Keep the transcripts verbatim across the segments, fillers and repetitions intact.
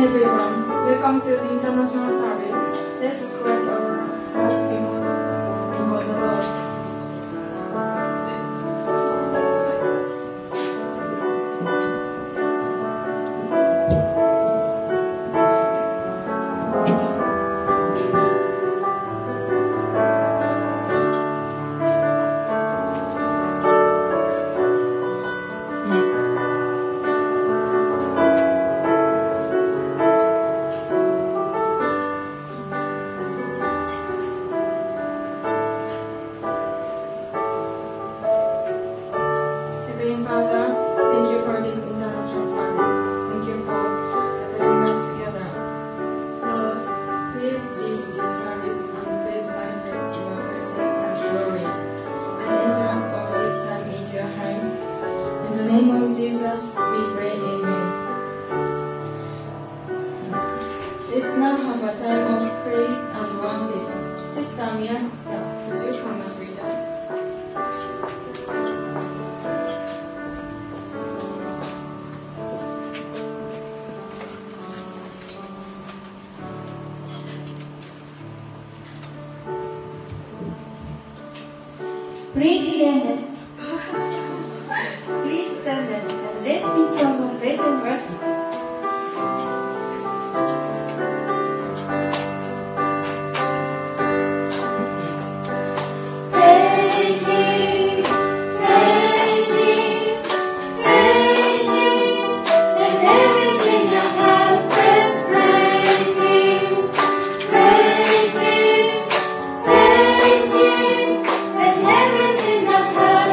everyone, welcome to the international service. Let's correct our heart before before the Lord. Heavenly Father, thank you for this international service. Thank you for gathering us together. Lord, please lead this service and please manifest your presence and glory. I entrust all this time into your hands. In the name of Jesus, we pray, Amen. Let's now have a time of praise and worship. Sister Miyashita, would you come and read us? Please stand. Please stand and let's sing song of praise and worship. Praise Him, praise Him, praise Him. Let everything that has breath praise Him, praise Him, praise Him. Let everything that has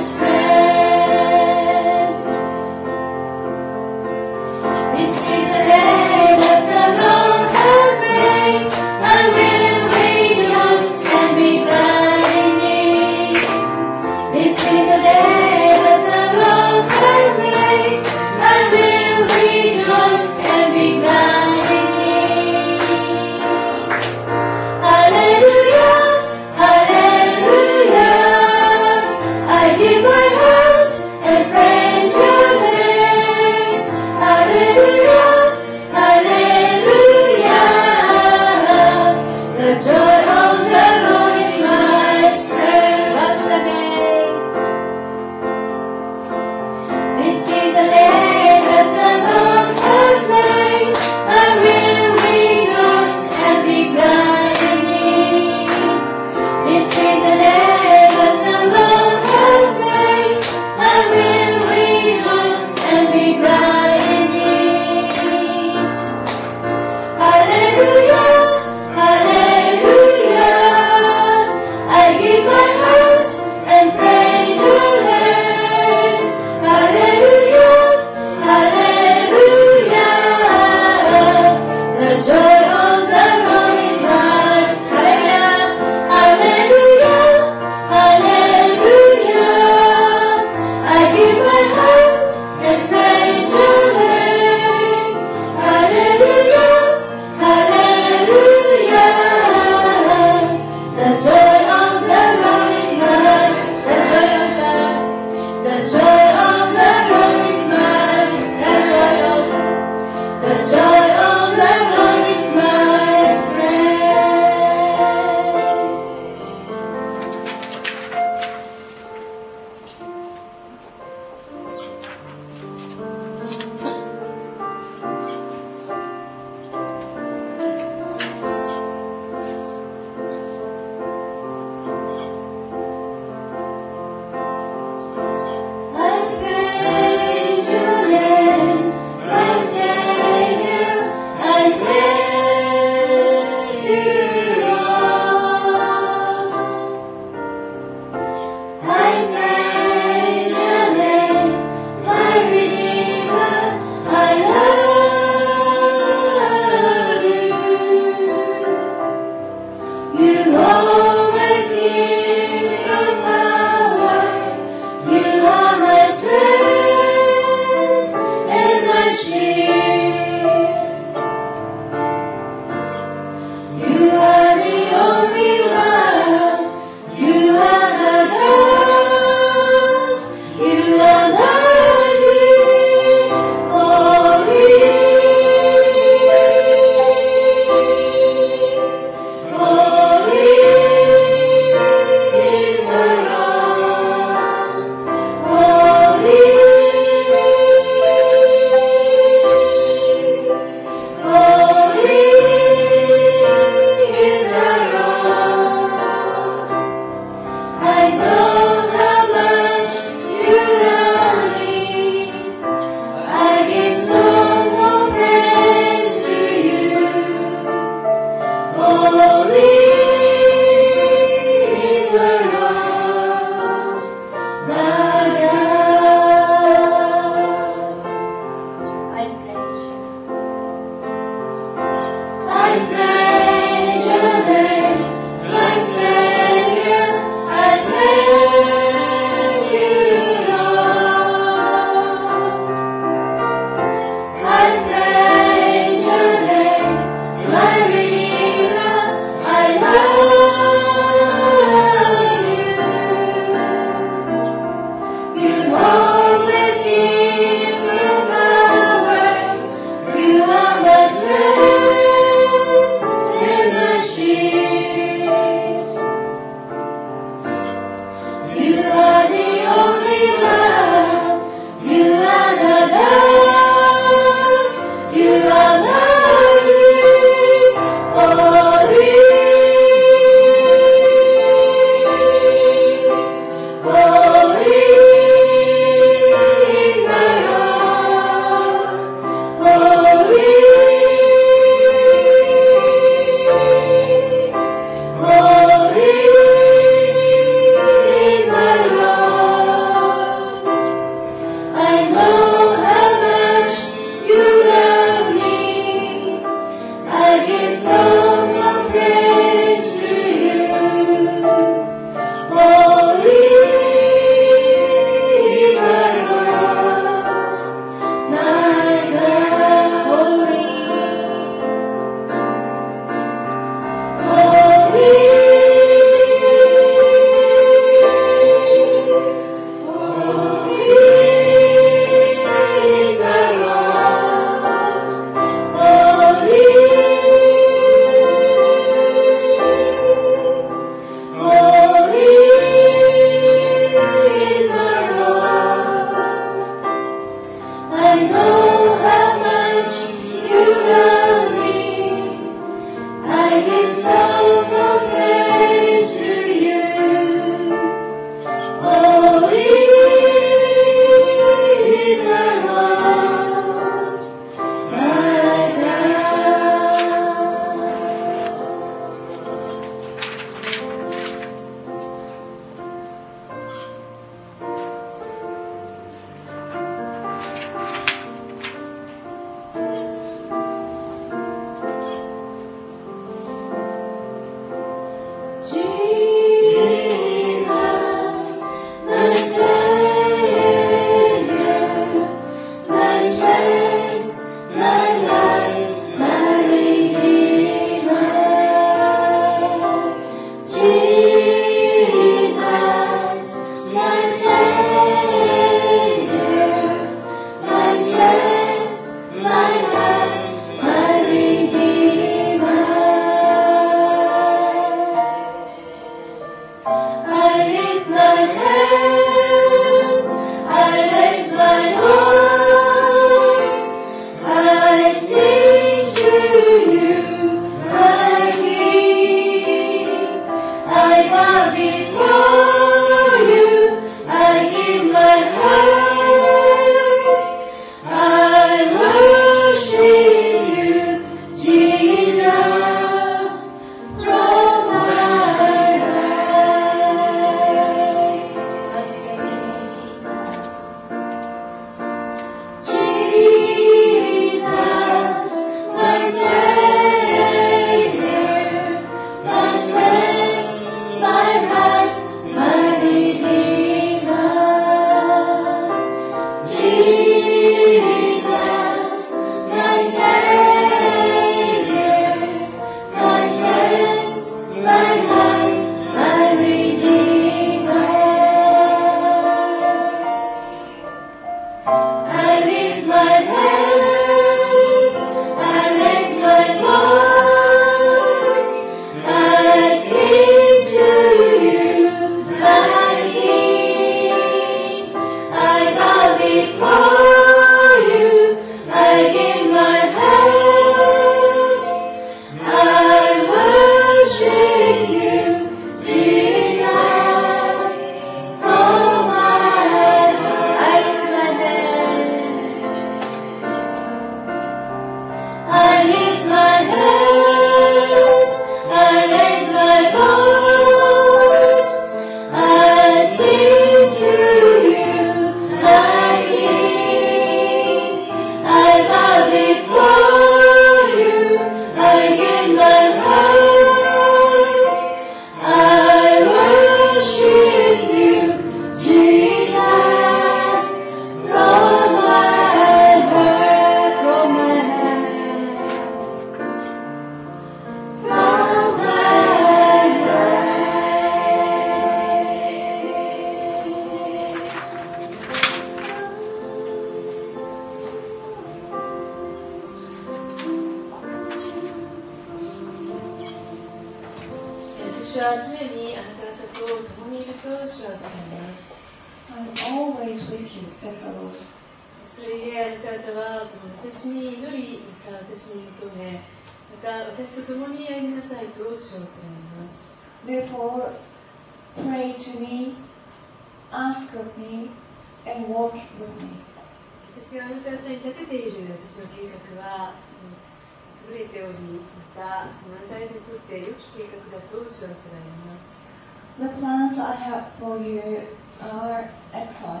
私は常にあなた方と共にいると主はされます。 I'm always with you, says the Lord. それゆえあなた方は私に祈り、また私に求め、また私と共に歩みなさいと主はされます。 Therefore, pray to me, ask of me, and walk with me. 私があなた方に立てている私の計画は優れており、またあなた方にとって良き計画だと主はされます。 The plans I have for you are excellent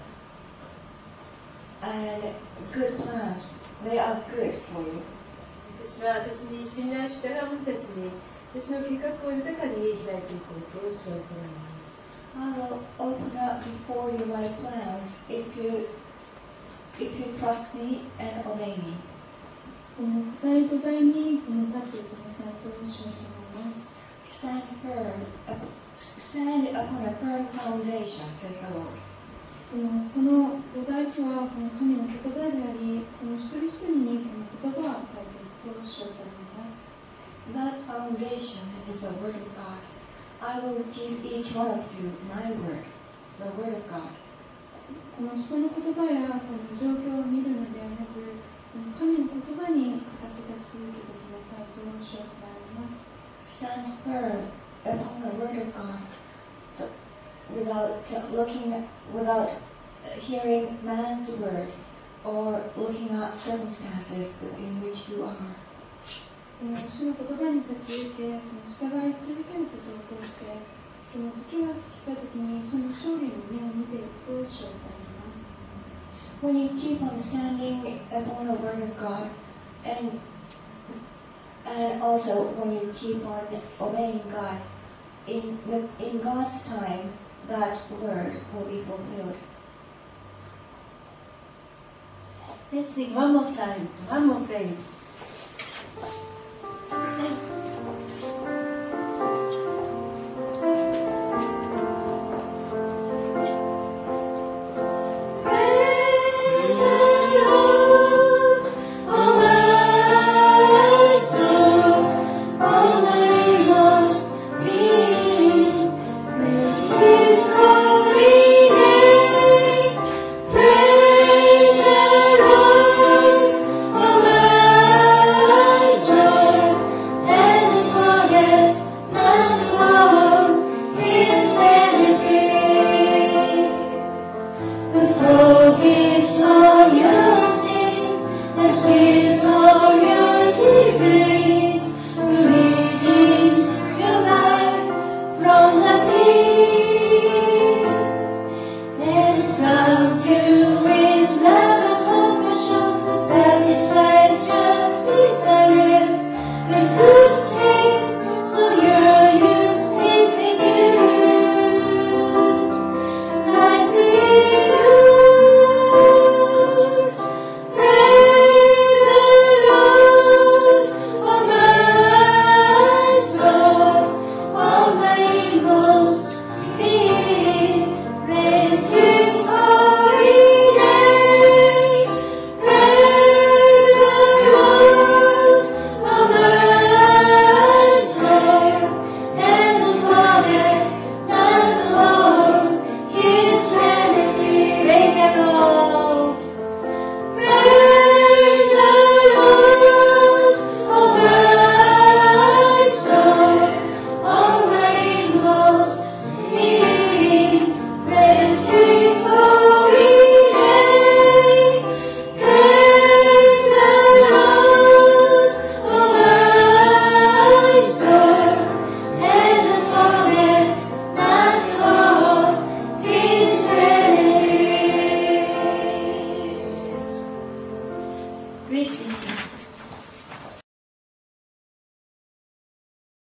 and good plans. They are good for you. 私は私に信頼した者たちに私の計画を豊かに開いていこうと主はされます。 I will open up before you my plans if you if you trust me and obey me. この固い土台にこの立ってくださいと主はされます。 Stand firm, stand upon a firm foundation, says the Lord. このその土台とはこの神の言葉であり、この一人一人にこの言葉を与えていくと主はされます。 That foundation is the word of God. I will give each one of you my word, the word of God. この人の言葉やこの状況を見るのではなく、神の言葉に固く立ち続けてくださいと主はされます。 Stand firm upon the word of God, without looking, without hearing man's word or looking at circumstances in which you are. この主の言葉に立ち行け、この従い続けることを通して、この時が来た時にその勝利の目を見ていくと主はされます。 When you keep on standing upon the word of God, and and also when you keep on obeying God, in the, in God's time, that word will be fulfilled. Let's sing one more time, one more phrase. Great listener.